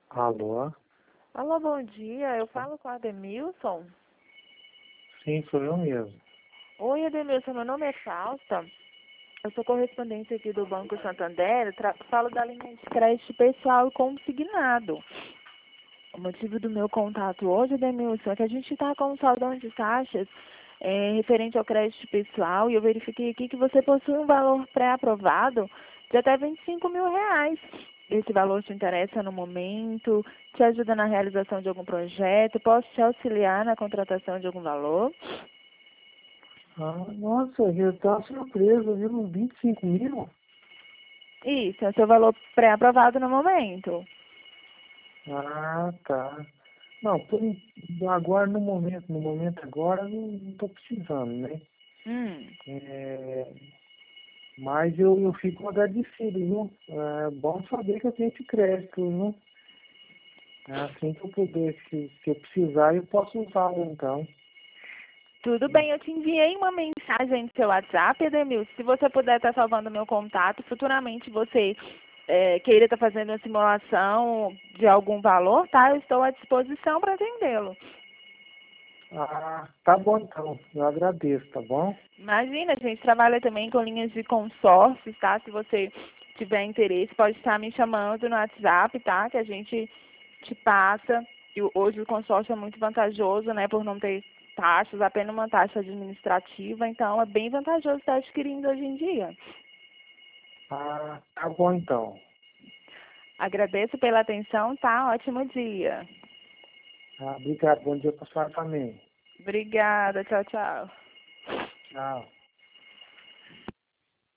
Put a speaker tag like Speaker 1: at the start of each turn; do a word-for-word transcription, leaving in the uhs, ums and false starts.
Speaker 1: Alô?
Speaker 2: Alô, bom dia. Eu falo com a Ademilson.
Speaker 1: Sim, sou eu mesmo.
Speaker 2: Oi, Ademilson. Meu nome é Fausta. Eu sou correspondente aqui do Banco Santander. Tra- falo da linha de crédito pessoal e consignado. O motivo do meu contato hoje, Ademilson, é que a gente está com um saldão de taxas é, referente ao crédito pessoal e eu verifiquei aqui que você possui um valor pré-aprovado de até vinte e cinco mil reais. Esse valor te interessa no momento? Te ajuda na realização de algum projeto? Posso te auxiliar na contratação de algum valor?
Speaker 1: Ah, nossa, eu estou surpresa, viu? vinte e cinco mil?
Speaker 2: Isso, é o seu valor pré-aprovado no momento.
Speaker 1: Ah, tá. Não, por en- agora no momento, no momento agora, não estou precisando, né?
Speaker 2: Hum.
Speaker 1: É, mas eu, eu fico agradecido, viu? É bom saber que eu tenho esse crédito, viu? Assim que eu puder, se, se eu precisar, eu posso usá-lo então.
Speaker 2: Tudo bem, eu te enviei uma mensagem no seu WhatsApp, Edemilson. Se você puder estar salvando meu contato, futuramente você é, queira estar fazendo uma simulação de algum valor, tá? Eu estou à disposição para atendê-lo.
Speaker 1: Ah, tá bom então. Eu agradeço, tá bom?
Speaker 2: Imagina, a gente trabalha também com linhas de consórcios, tá? Se você tiver interesse, pode estar me chamando no WhatsApp, tá? Que a gente te passa. E o- hoje o consórcio é muito vantajoso, né? Por não ter taxas, apenas uma taxa administrativa. Então, é bem vantajoso estar adquirindo hoje em dia.
Speaker 1: Ah, tá bom então.
Speaker 2: Agradeço pela atenção, tá? Ótimo dia.
Speaker 1: Ah, obrigado. Bom dia para a senhora também.
Speaker 2: Obrigada. Tchau, tchau.
Speaker 1: Tchau.